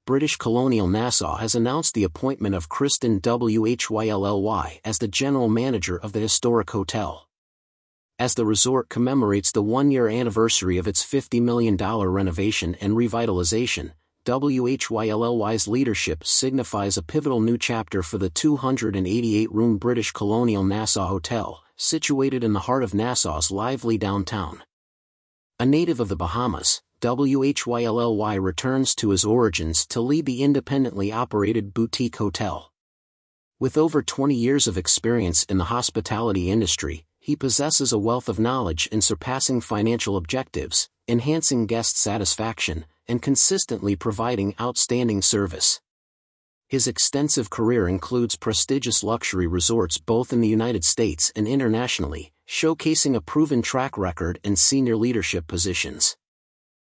British Colonial Nassau has announced the appointment of Kristen Whyly as the general manager of the historic hotel. As the resort commemorates the one-year anniversary of its $50 million renovation and revitalization, Whyly's leadership signifies a pivotal new chapter for the 288-room British Colonial Nassau Hotel, situated in the heart of Nassau's lively downtown. A native of the Bahamas, Whyly returns to his origins to lead the independently operated boutique hotel. With over 20 years of experience in the hospitality industry, he possesses a wealth of knowledge in surpassing financial objectives, enhancing guest satisfaction, and consistently providing outstanding service. His extensive career includes prestigious luxury resorts both in the United States and internationally, showcasing a proven track record in senior leadership positions.